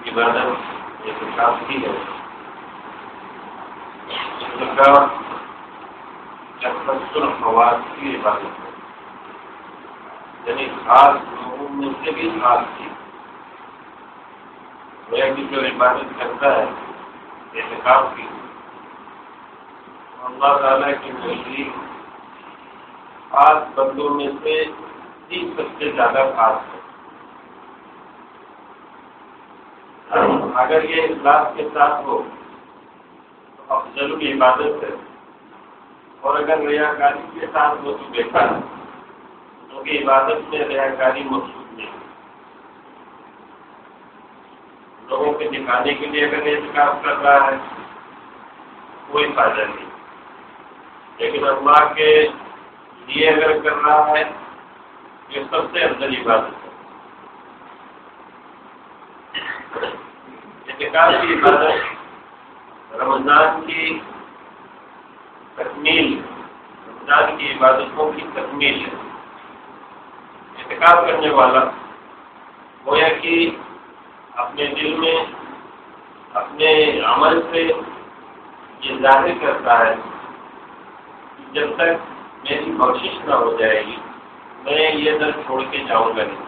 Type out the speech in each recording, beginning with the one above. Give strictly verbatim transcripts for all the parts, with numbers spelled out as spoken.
عبادت اعتکاف کی ہے۔ اعتکاف اکثر خواص کی عبادت ہے، یعنی خاص لوگوں میں سے بھی خاص کی وہ بھی جو عبادت کرتا ہے اعتکاف کی، اللہ تعالیٰ کی نزدیک خاص بندوں میں سے تیس سب سے زیادہ خاص ہے۔ اگر یہ اخلاص کے ساتھ ہو تو افضل عبادت ہے، اور اگر ریاکاری کے ساتھ ہو تو بہتر ہے، کیونکہ عبادت میں ریاکاری مقصود نہیں۔ لوگوں کے دکھانے کے لیے اگر اعتکاف کر رہا ہے کوئی فائدہ نہیں، لیکن اللہ کے لیے اگر کر رہا ہے یہ سب سے افضل عبادت ہے۔ اعتکاف کی عبادت رمضان کی تکمیل، رمضان کی عبادتوں کی تکمیل ہے۔ اعتکاف کرنے والا گویا کہ اپنے دل میں اپنے عمل سے یہ ظاہر کرتا ہے کہ جب تک میری بخشش نہ ہو جائے گی میں یہ در چھوڑ کے جاؤں گا نہیں۔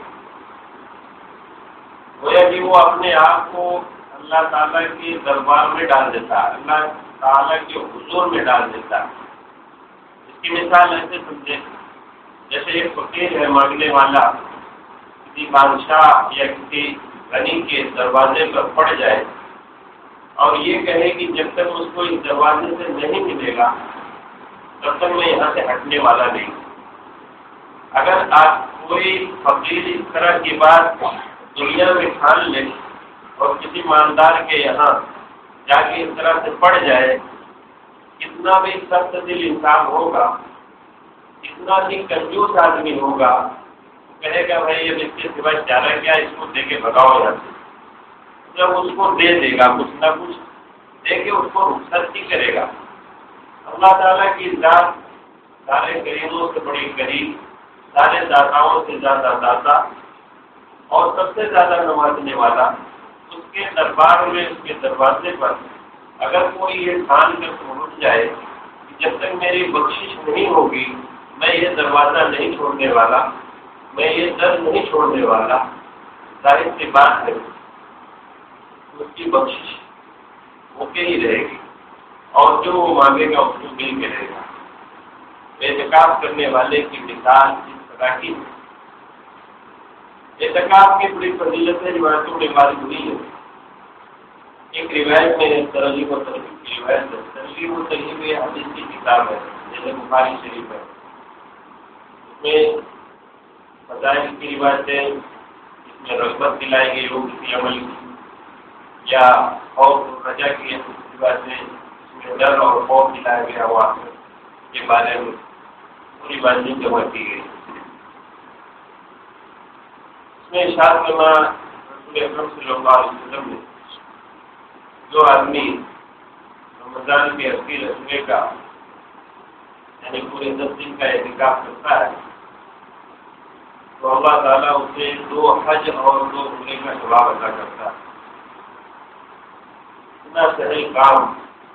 گویا کہ وہ اپنے آپ کو اللہ تعالیٰ کے دربار میں ڈال دیتا ہے، اللہ تعالیٰ کے حضور میں ڈال دیتا ہے۔ اس کی مثال ایسے سمجھے جیسے ایک فقیر ہے مانگنے والا کسی بادشاہ یا کسی غنی کے دروازے پر پڑ جائے اور یہ کہے کہ جب تک اس کو اس دروازے سے نہیں ملے گا تب تک میں یہاں سے ہٹنے والا نہیں۔ اگر آپ کوئی فقیر اس طرح کی بات دنیا میں ٹھان لے اور کسی مالدار کے یہاں جا کے اس طرح سے پڑ جائے، کتنا بھی سخت دل انسان ہوگا، کتنا بھی کنجوس آدمی ہوگا، کہے گا بھائی اب اس کے سوائے چارہ کیا، اس کو دے کے بھگاؤ یہاں سے۔ جب اس کو دے دے گا کچھ نہ کچھ دے کے اس کو رخصت ہی کرے گا۔ اللہ تعالیٰ کی ذات سارے غریبوں سے بڑی غریب، سارے داتاؤں سے زیادہ داتا اور سب سے زیادہ نوازنے والا، اس کے دربار میں اس کے دروازے پر اگر کوئی یہ ٹھان کر پہنچ جائے کہ جب تک میری بخشش نہیں ہوگی میں یہ دروازہ نہیں چھوڑنے والا، میں یہ در نہیں چھوڑنے والا، ظاہر سی بات ہے اس کی بخشش ہو کے ہی رہے گی، اور جو وہ مانگے گا اس کو مل کے رہے گا۔ اعتکاف کرنے والے کی مثال اس طرح کی ہے۔ اعتکاف کی بڑی فضیلتیں روایتوں میں وارد ہوئی ہے۔ ایک روایت میں ترغیب و ترغیب کی روایت ہے، ترغیب و ترغیب یہ حدیث کی کتاب ہے جیسے بخاری شریف ہے، اس میں فضائل کی روایتیں، اس میں رغبت دلائی گئی ہو کسی عمل کی، یا خوف رجا کی روایتیں، اس میں ڈر اور خوف دلایا گیا ہوا کے بارے میں پوری باتیں جمع کی گئی۔ اس میں ارشاد فرمایا رسول اکرم صلی اللہ علیہ وسلم نے، جو آدمی رمضان کے اخیر رکھنے کا یعنی پورے دس دن کا اعتکاف کرتا ہے تو اللہ تعالیٰ اسے دو حج اور دو عمرے کا ثواب عطا کرتا ہے۔ اتنا سہل کام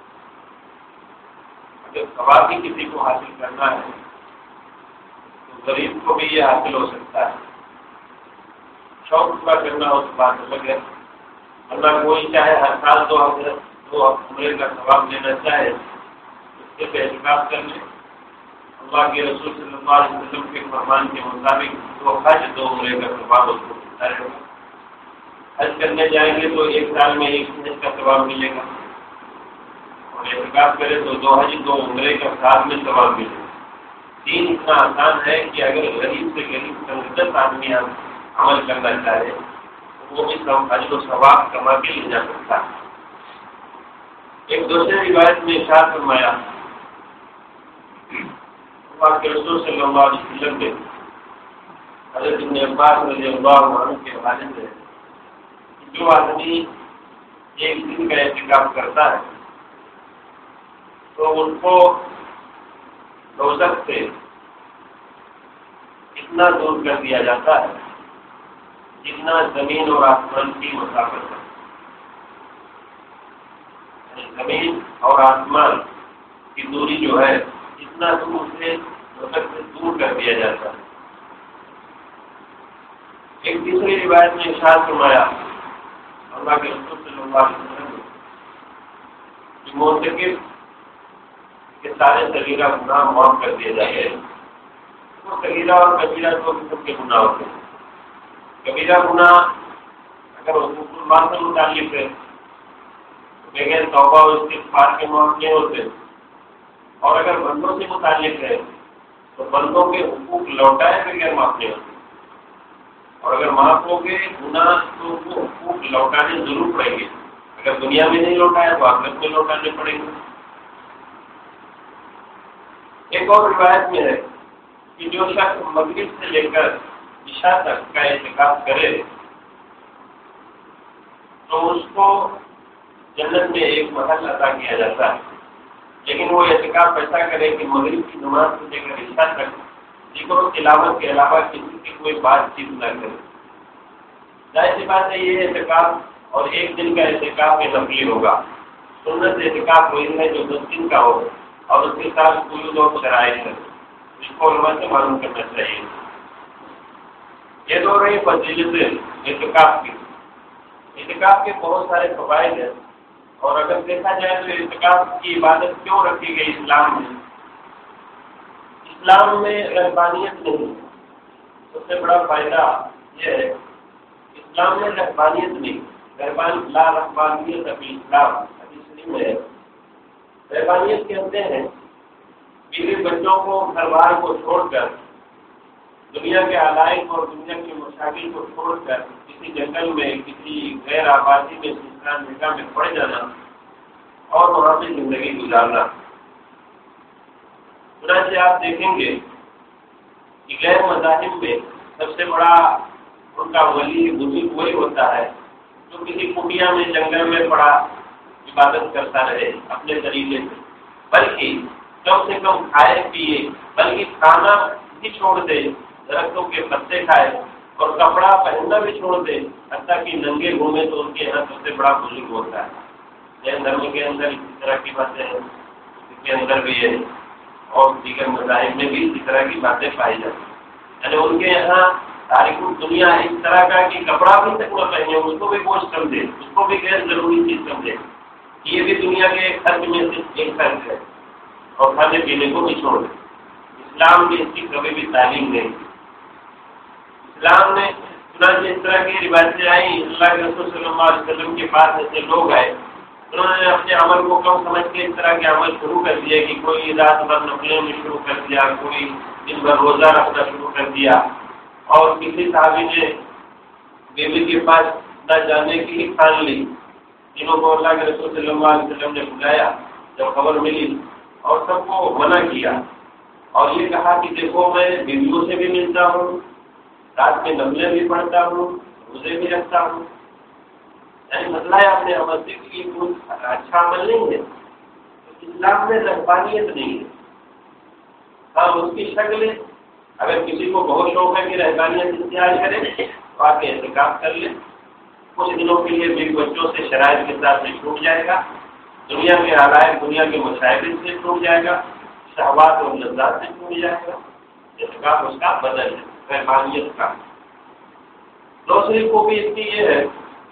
اگر ثواب بھی کسی کو حاصل کرنا ہے تو غریب کو بھی یہ حاصل ہو سکتا ہے۔ شوق پورا کرنا اس بات الگ ہے، اللہ کوئی چاہے ہر سال دو دو عمرے کا ثواب لینا چاہے اس کے اعتکاف کر لے۔ اللہ کے رسول صلی اللہ علیہ وسلم کے فرمان کے مطابق دو حج دو عمرے کا ثواب اس کو ملتا رہے گا۔ حج کرنے جائیں گے تو ایک سال میں ایک حج کا ثواب ملے گا، اور اعتکاف کرے تو دو حج دو عمرے کا ساتھ میں ثواب ملے گا۔ دین اتنا آسان ہے کہ اگر غریب سے غریب سنگت آدمی عمل کرنا چاہے تو وہ بھی اجر و ثواب کما کے لے جا سکتا ہے۔ ایک دوسرے روایت میں ارشاد فرمایا اللہ کے رسول صلی اللہ علیہ وسلم نے حضرت ابن عباس رضی اللہ عنہ کے حوالے سے، جو آدمی ایک دن کا اعتکاف کرتا ہے تو ان کو دوزخ سے اتنا دور کر دیا جاتا ہے جتنا زمین اور آسمان کی مسافت ہے۔ زمین اور آسمان کی دوری جو ہے اتنا دور سے وقت سے دور کر دیا جاتا ہے۔ ایک دوسری روایت میں ارشاد فرمایا اللہ کے رسول صلی اللہ علیہ وسلم کہ مرتکب کے سارے صغیرہ گناہ معاف کر دیے جاتے ہیں۔ تو صغیرہ اور کبیرہ دو قسم کے گناہ ہوتے ہیں۔ کبیرہ گناہ اگر حقوق اللہ سے متعلق ہے تو بغیر توبہ و استغفار کے معاف نہیں ہوتے، اور اگر بندوں سے متعلق ہے تو بندوں کے حقوق لوٹائے بغیر معاف نہیں ہوتے، اور اگر معاف ہو گئے گناہ تو وہ حقوق لوٹانے ضرور پڑیں گے، اگر دنیا میں نہیں لوٹایا تو آخرت میں لوٹانے پڑیں گے۔ ایک اور روایت میں ہے کہ جو شخص مغرب سے لے کر عشاء تک کا اعتکاف کرے تو اس کو جنت میں ایک محل عطا کیا جاتا ہے، لیکن وہ اعتکاف ایسا کرے کہ مغرب کی نماز سے لے کر عشاء تک ذکر و تلاوت کے علاوہ کسی کی کوئی بات چیت نہ کرے۔ ظاہر سی بات ہے یہ اعتکاف اور ایک دن کا اعتکاف میں نفلی ہوگا۔ سنت اعتکاف وہی ہے جو دس دن کا ہو اور اس کے ساتھ قیود اور شرائط ہے، اس کو علماء سے معلوم کرنا چاہیے۔ یہ دو رہی فضیلت اعتکاف کی۔ اعتکاف کے بہت سارے فوائد ہیں، اور اگر دیکھا جائے تو اعتکاف کی عبادت کیوں رکھی گئی اسلام میں؟ اسلام میں رہبانیت نہیں، سب سے بڑا فائدہ یہ ہے اسلام میں رہبانیت نہیں، رہبان لا رہبانیت ابھی اسلام حدیث میں ہے۔ رہبانیت کہتے ہیں بیوی بچوں کو گھر بار کو چھوڑ کر، دنیا کے علائق اور دنیا کے مشاغل کو چھوڑ کر کسی جنگل میں کسی غیر آبادی میں سنسان جگہ میں پڑ جانا اور وہاں پہ زندگی گزارنا۔ چنانچہ آپ دیکھیں گے کہ غیر مذاہب میں سب سے بڑا ان کا ولی بزرگ وہی ہوتا ہے جو کسی کٹیا میں جنگل میں پڑا عبادت کرتا رہے اپنے طریقے سے، بلکہ کم سے کم کھائے پیے، بلکہ کھانا بھی چھوڑ دے، درختوں کے پتے کھائے اور کپڑا پہننا بھی چھوڑ دے، حتیٰ کہ ننگے گھومے تو ان کے یہاں سب سے بڑا بزرگ ہوتا ہے۔ جین دھرم کے اندر اسی طرح کی باتیں ہیں، اس کے اندر بھی ہے، اور دیگر مذاہب میں بھی اسی طرح کی باتیں پائی جاتی ہیں۔ یعنی ان کے یہاں تاریخ دنیا اس طرح کا کہ کپڑا بھی تک نہ پہنے، اس کو بھی بوجھ سمجھے، اس کو بھی غیر ضروری چیز سمجھے، یہ بھی دنیا کے ایک خرچ میں سے ایک خرچ ہے، اور کھانے پینے کو بھی چھوڑ دے۔ اسلام میں اس کی کبھی بھی تعلیم نہیں۔ اسلام نے چنانچہ اس طرح کی روایتیں آئیں، اللہ کے رسول صلی اللہ علیہ وسلم کے پاس ایسے لوگ آئے، انہوں نے اپنے عمل کو کم سمجھ کے اس طرح کے عمل شروع کر دیے کہ کوئی رات بھر نفلیں میں شروع کر دیا، کوئی دن بھر روزہ رکھنا شروع کر دیا، اور کسی صحابی نے بیوی کے پاس نہ جانے کی ہی ٹھان لی۔ جنہوں کو اللہ کے رسول صلی اللہ علیہ وسلم نے بلایا جب خبر ملی اور سب کو منع کیا، اور یہ کہا کہ دیکھو میں بیویوں سے بھی ملتا ہوں، رات میں نفلیں بھی پڑھتا ہوں، روزے بھی رکھتا ہوں، یعنی بتلایا اپنے عمل سے کہ یہ کوئی اچھا عمل نہیں ہے۔ اسلام میں رہبانیت نہیں ہے۔ ہاں اس کی شکل ہے، اگر کسی کو بہت شوق ہے کہ رہبانیت اختیار کرے تو آ کے احتکاب کر لے، کچھ دنوں کے لیے بیوی بچوں سے شرائط کے ساتھ میں چھوٹ جائے گا، دنیا کے علائق دنیا کے مشاہدے سے چھوٹ جائے گا، شہوات اور لذات سے چھوٹ جائے گا۔ احتکاب اس کا بدل ہے رہبانیت کا۔ دوسری خوبی اس کی یہ ہے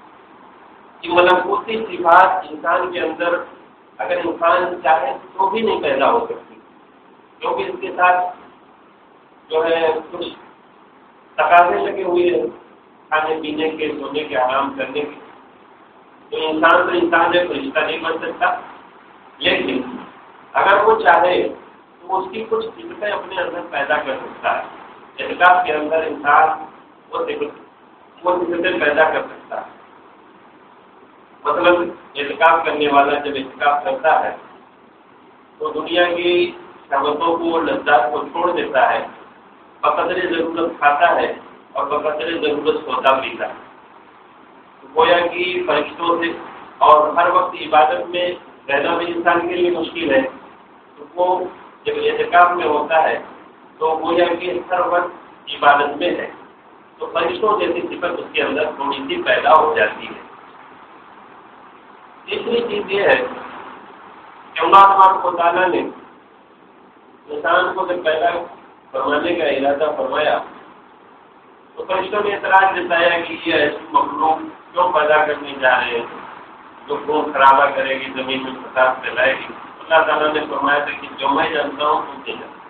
کہ ملکوتی صفات انسان کے اندر اگر انسان چاہے تو بھی نہیں پیدا ہو سکتی، کیونکہ اس کے ساتھ جو ہے کچھ تقاضے لگے ہوئے ہیں کھانے پینے کے، سونے کے، آرام کرنے کے، تو انسان تو انسان ہے، فرشتہ نہیں بن سکتا، لیکن اگر وہ چاہے تو اس کی کچھ صفتیں اپنے اندر پیدا کر سکتا ہے۔ اعتکاف کے اندر انسان وہ صفتیں پیدا کر سکتا ہے۔ مطلب اعتکاف کرنے والا جب اعتکاف کرتا ہے تو دنیا کی شہوتوں کو، لذات کو چھوڑ دیتا ہے، بقدر ضرورت کھاتا ہے اور بقدر ضرورت سوتا پیتا ہے۔ گویا کہ فرشتوں سے اور ہر وقت عبادت میں رہنا بھی انسان کے لیے مشکل ہے، تو وہ جب اعتکاف میں ہوتا ہے تو گویا کہ ہر وقت عبادت میں ہے، تو فرشتوں جیسی صفت اس کے اندر تھوڑی سی پیدا ہو جاتی ہے۔ تیسری چیز یہ ہے کہ اللہ تبارک و تعالیٰ نے انسان کو جب پیدا فرمانے کا ارادہ فرمایا تو فرشتوں نے اعتراض جتایا کہ یہ ایسی مخلوق کیوں پیدا کرنے جا رہے ہیں جو خون خرابہ کرے گی، زمین میں فساد پھیلائے گی۔ اللہ تعالیٰ نے فرمایا تھا کہ جو میں جانتا ہوں تم نہیں جانتا۔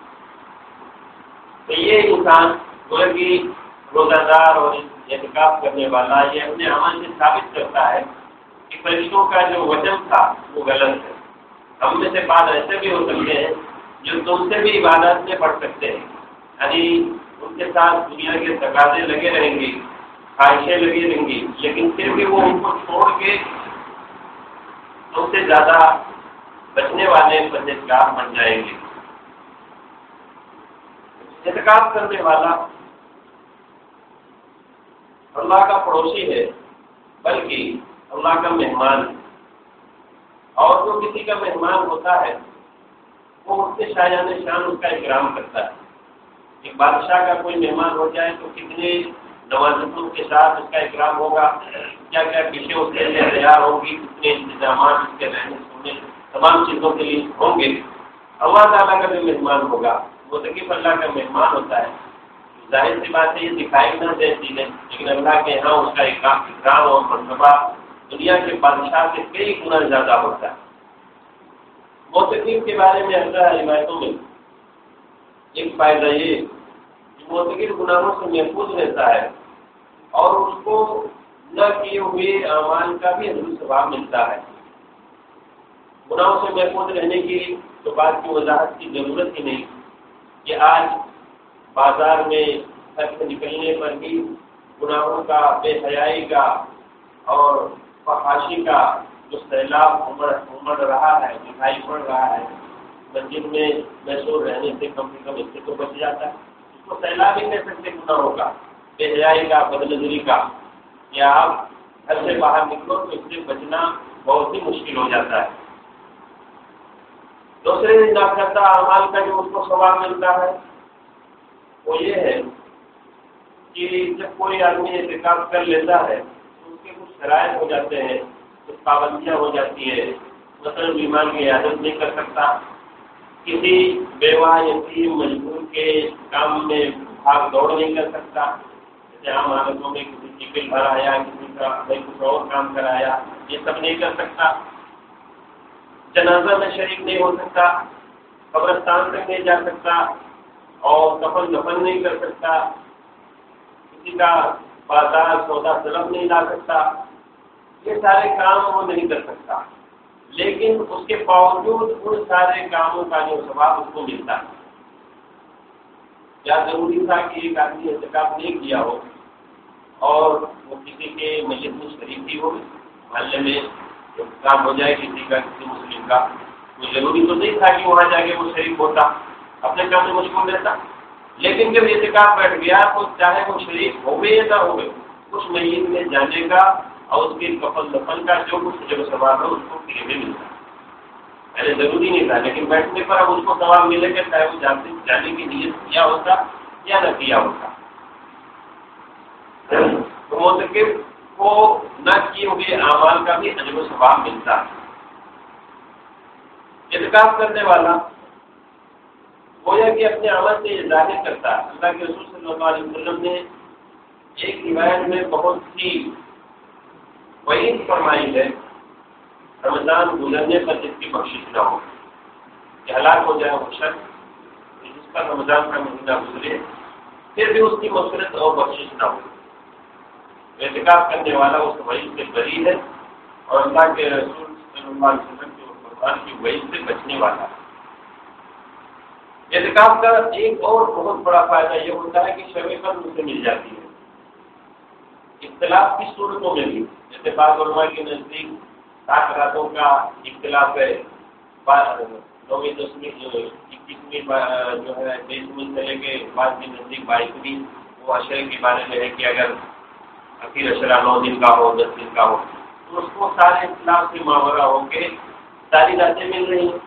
تو یہ انسان گویا کہ روزہ دار اور اعتکاف کرنے والا یہ اپنے عمل سے ثابت کرتا ہے کہ فرشتوں کا جو وجن تھا وہ غلط ہے۔ ہم میں سے بعض ایسے بھی ہو سکتے ہیں جو تم سے بھی عبادت میں پڑھ سکتے ہیں، یعنی ان کے ساتھ دنیا کے تقاضے لگے رہیں گے، خواہشیں لگی رہیں گی، لیکن پھر بھی وہ ان کو چھوڑ کے تم سے زیادہ بچنے والے پرہیزگار بن جائیں گے۔ اعتکاف کرنے والا اللہ کا پڑوسی ہے بلکہ اللہ کا مہمان ہے، اور جو کسی کا مہمان ہوتا ہے وہ اس کے شایان شان اس کا اکرام کرتا ہے۔ ایک بادشاہ کا کوئی مہمان ہو جائے تو کتنے نوازشوں کے ساتھ اس کا اکرام ہوگا، کیا کیا پیچھے اس کے لیے تیار ہوگی، کتنے انتظامات اس کے رہنے سونے تمام چیزوں کے لیے ہوں گے۔ اللہ تعالیٰ کا جو مہمان ہوگا وہ تقریب اللہ کا مہمان ہوتا ہے، ظاہر سی بات ہے یہ دکھائی نہ دیتی ہے، لیکن اللہ کے یہاں اس کا اکرام اور مرتبہ دنیا کے بادشاہ سے کئی گنا زیادہ ہوتا ہے۔ موتقین کے بارے میں اللہ روایتوں میں ایک فائدہ یہ کہ موتقین گناہوں سے محفوظ رہتا ہے اور اس کو نہ کیے ہوئے اعمال کا بھی حضور ثواب ملتا ہے۔ گناہوں سے محفوظ رہنے کی تو بات کی وضاحت کی ضرورت ہی نہیں کہ آج بازار میں گھر سے نکلنے پر بھی گناہوں کا، بے حیائی کا اور فحاشی کا جو سیلاب امڑ امڑ رہا ہے، دکھائی پڑ رہا ہے، مسجد میں محسور رہنے سے کم سے کم اس سے تو بچ جاتا ہے۔ اس کو سیلاب ہی کہہ سکتے گناہوں کا، بے حیائی کا، بدنظری کا، یا آپ گھر سے باہر نکلو تو اس سے بچنا بہت ہی مشکل ہو جاتا ہے۔ دوسرے ناکردہ اعمال کا جو اس کو ثواب ملتا ہے وہ یہ ہے کہ جب کوئی آدمی اعتکاف کر لیتا ہے تو اس کے کچھ شرائط ہو جاتے ہیں، کچھ پابندیاں ہو جاتی ہے، مثلاً بیمار کی عیادت نہیں کر سکتا، کسی بیوہ یتیم مجبور کے کام میں بھاگ دوڑ نہیں کر سکتا، جیسے عام حالتوں میں کسی کی بل بھرایا، کسی کا کچھ اور کام کرایا، یہ سب نہیں کر سکتا، جنازہ میں شریک نہیں ہو سکتا، قبرستان تک نہیں جا سکتا اور کفن دفن نہیں کر سکتا، کسی کا بازار سودا سلب نہیں لا سکتا، یہ سارے کام وہ نہیں کر سکتا، لیکن اس کے باوجود ان سارے کاموں کا جو ثواب اس کو ملتا ہے۔ کیا ضروری تھا کہ ایک آدمی اعتکاف نہیں کیا ہو اور وہ کسی کے مجلس میں شریک ہی ہو، محلے میں کام ہو جائے کسی کا، کسی مسلم کا، وہ ضروری تو نہیں تھا کہ وہاں جا کے وہ شریک ہوتا، اپنے کام میں مشغول رہتا، لیکن جب اعتکاف بیٹھ گیا تو چاہے وہ شریک ہوئے یا نہ ہوئے، اس میت میں جانے کا اور اس کے کفن دفن کا جو کچھ جب ثواب ہے اس کو فری میں ملتا ہے۔ پہلے ضروری نہیں تھا، لیکن بیٹھنے پر اب اس کو ثواب ملے گا، چاہے وہ جانے جانے کی نیت کیا ہوتا یا نہ کیا ہوتا۔ تو موتقب کو نہ کیے ہوئے اعمال کا بھی اجر و ثواب ملتا ہے۔ اعتکاف کرنے والا گویا کہ اپنے عمل سے یہ ظاہر کرتا ہے۔ اللہ کے رسول صلی اللہ علیہ وسلم نے ایک روایت میں بہت سی وعید فرمائی ہے، رمضان گزرنے پر جس کی بخشش نہ ہو، کہ ہلاک ہو جائے وہ شخص جس پر رمضان کا مہینہ گزرے پھر بھی اس کی مغفرت اور بخشش نہ ہو۔ اعتکاف کرنے والا اس وعید سے بری ہے اور اللہ کے رسول صلی اللہ علیہ وسلم کے قرآن کی وعید سے بچنے والا ہے۔ اعتکاف کا ایک اور بہت بڑا فائدہ یہ ہوتا ہے کہ شب قدر سے مل جاتی ہے۔ اختلاف کی صورتوں میں بھی، جیسے بعض علماء کے نزدیک سات راتوں کا اختلاف ہے، نویں دسویں اکیسویں جو ہے تیئیسویں چلے کے بعد کے نزدیک بائیسویں وہ عشرے کے بارے میں ہے کہ اگر اخیر عشرہ نو دن کا ہو، دس دن کا ہو، تو اس کو سارے اختلاف سے ماورا ہو کے ساری راتیں مل رہی ہیں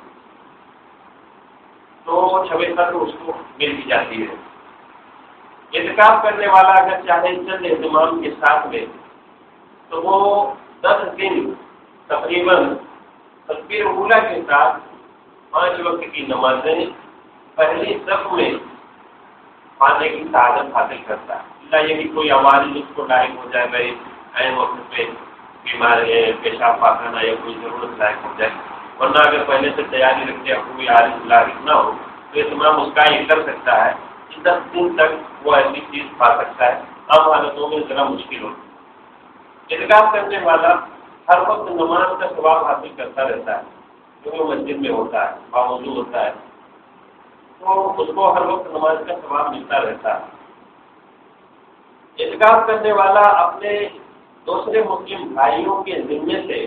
تو شب قدر اس کو مل بھی جاتی ہے۔ اعتکاف کرنے والا اگر چاہے چند اہتمام کے ساتھ میں تو وہ دس دن تقریباً تکبیر اولا کے ساتھ پانچ وقت کی نمازیں پہلی صف میں پانے کی سعادت حاصل کرتا ہے، اللہ یہ کہ کوئی آواز اس کو لائق ہو جائے گا عین وقت پہ بیمار پیشاب پاخانہ یا کوئی ضرورت لائق ہو جائے، ورنہ اگر پہلے سے تیاری رکھتے اب کوئی عارض لاحق نہ ہو تو اہتمام اس کا یہ کر سکتا ہے کہ دس دن تک وہ ایسی چیز پا سکتا ہے، عام حالتوں میں ذرا مشکل ہوتی ہے۔ اعتکاف کرنے والا ہر وقت نماز کا ثواب حاصل کرتا رہتا ہے، جو وہ مسجد میں ہوتا ہے، باوضو ہوتا ہے، تو اس کو ہر وقت نماز کا ثواب ملتا رہتا ہے۔ اعتکاف کرنے والا اپنے دوسرے مسلم بھائیوں کے ذمے سے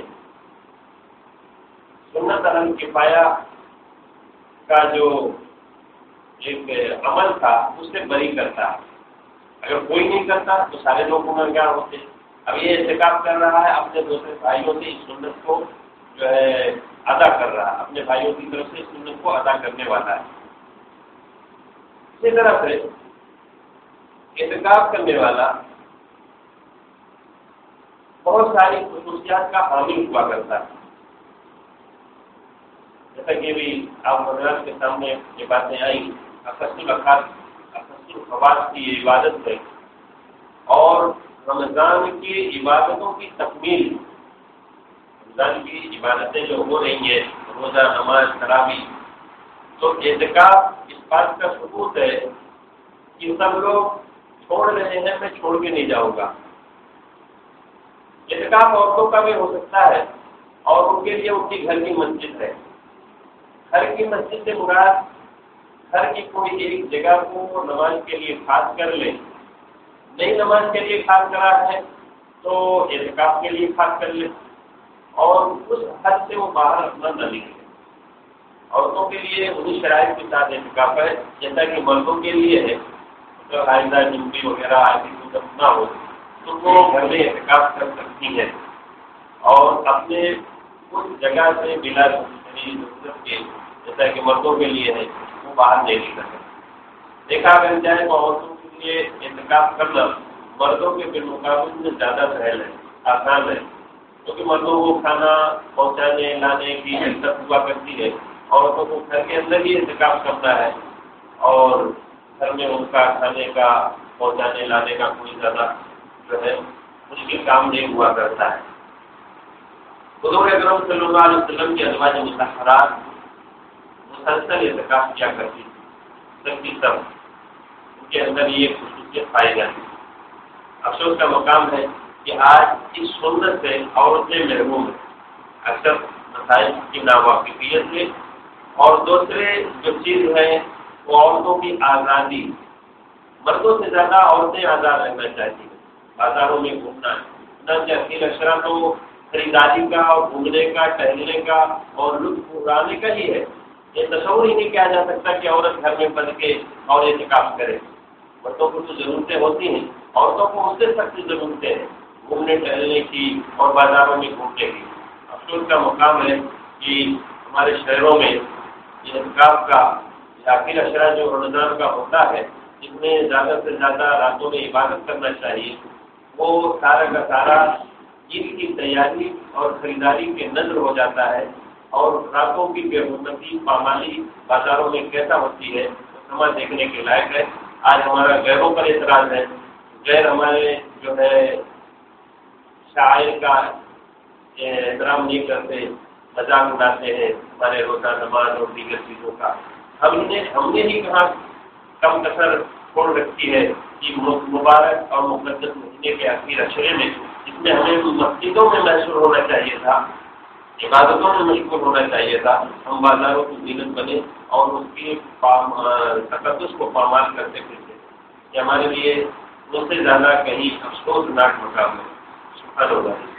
سنت علی کفایہ کا جو ایک عمل تھا اس سے بری کرتا ہے، اگر کوئی نہیں کرتا تو سارے لوگ گنہگار ہوتے۔ اب یہ اعتکاف کر رہا ہے، اپنے دوسرے بھائیوں سے اس سنت کو جو ہے ادا کر رہا ہے، اپنے بھائیوں کی طرف سے اس سنت کو ادا کرنے والا ہے۔ اسی طرح سے اعتکاف کرنے والا بہت ساری خصوصیات کا حامل ہوا کرتا ہے، جیسا کہ بھی آپ حضرات کے سامنے یہ باتیں آئی، اخص الاخص اخص الخواص کی یہ عبادت ہے، اور رمضان کی عبادتوں کی تکمیل، رمضان کی عبادتیں جو ہو رہی ہیں روزہ، نماز، تراویح، تو اعتکاف اس بات کا ثبوت ہے کہ سب لوگ چھوڑ رہے ہیں، میں چھوڑ کے نہیں جاؤں گا۔ اعتکاف عورتوں کا بھی ہو سکتا ہے اور ان کے لیے ان کی گھر کی مسجد ہے۔ گھر کی مسجد سے مراد گھر کی کوئی ایک جگہ کو نماز کے لیے خاص کر لے، نئی نماز کے لیے خاص کرا ہے تو اعتکاف کے لیے خاص کر لے، اور اس حد سے وہ باہر اپنا نہ نکلے۔ عورتوں کے لیے انہیں شرائط کے ساتھ اعتکاف ہے، جیسا کہ مردوں کے لیے ہے، تو حائضہ جنبی وغیرہ ایسی صورت نہ ہو تو وہ گھر میں اعتکاف کر سکتی ہے اور اپنے اس جگہ سے بلا ضرورت کے، جیسا کہ مردوں کے لیے ہے، وہ باہر نہیں نکل سکتے۔ دیکھا اگر جائے تو عورتوں کے لیے اعتکاف کرنا مردوں کے بالمقابل میں زیادہ سہل ہے، آسان ہے، کیونکہ مردوں کو کھانا پہنچانے لانے کی حرکت ہوا کرتی ہے، عورتوں کو گھر کے اندر ہی اعتکاف کرنا ہے اور گھر میں ان کا کھانے کا پہنچانے لانے کا کوئی زیادہ جو ہے مشکل کام نہیں ہوا کرتا ہے۔ حضور اکرم صلی اللہ علیہ وسلم کی ازواج مطہرات مسلسل اعتکاف کیا کرتی تھی، سب کی سب ان کے اندر یہ خصوصیت پائی جاتی ہے۔ افسوس کا مقام ہے کہ آج اس سنت سے عورتیں محروم ہیں، اکثر مسائل کی ناواقفیت سے، اور دوسرے جو چیز ہے وہ عورتوں کی آزادی، مردوں سے زیادہ عورتیں آزاد رہنا چاہتی ہیں، بازاروں میں گھومنا ہے، اخیر اشرا تو خریداری کا اور گھومنے کا، ٹہلنے کا اور لطف اٹھانے کا ہی ہے۔ یہ تصور ہی نہیں کیا جا سکتا کہ عورت گھر میں بند کے اور اعتکاف کرے۔ مردوں کو تو ضرورتیں ہوتی ہیں، عورتوں کو اس سے سخت ضرورتیں ہیں گھومنے ٹہلنے کی اور بازاروں میں گھومنے کی۔ افسوس کا مقام ہے کہ ہمارے شہروں میں یہ اعتکاف کا آخر اشرا جو رمضان کا ہوتا ہے، جس میں زیادہ سے زیادہ راتوں میں عبادت کرنا چاہیے، وہ سارا کا سارا عید کی تیاری اور خریداری کے نظر ہو جاتا ہے، اور راتوں کی بے حرمتی پامالی بازاروں میں کیسا ہوتی ہے سما دیکھنے کے لائق ہے۔ آج ہمارا غیروں پر اعتراض ہے، غیر ہمارے جو ہے شاعر کا احترام نہیں کرتے، مذاق اڑاتے ہیں ہمارے روزہ، نماز اور دیگر چیزوں کا۔ ہم نے ہم نے ہی کہاں کم کثر چھوڑ رکھی ہے کہ مبارک اور مقدس مہینے کے آخر اشرے میں، جس میں ہمیں مسجدوں میں محسوس ہونا چاہیے تھا، عبادتوں میں مشغول ہونا چاہیے تھا، ہم بازاروں کی زینت بنے اور اس کی تقدس کو پامال کرتے پھرتے۔ یہ ہمارے لیے مجھ سے زیادہ کہیں افسوسناک مقام ہے۔ سبحان اللہ۔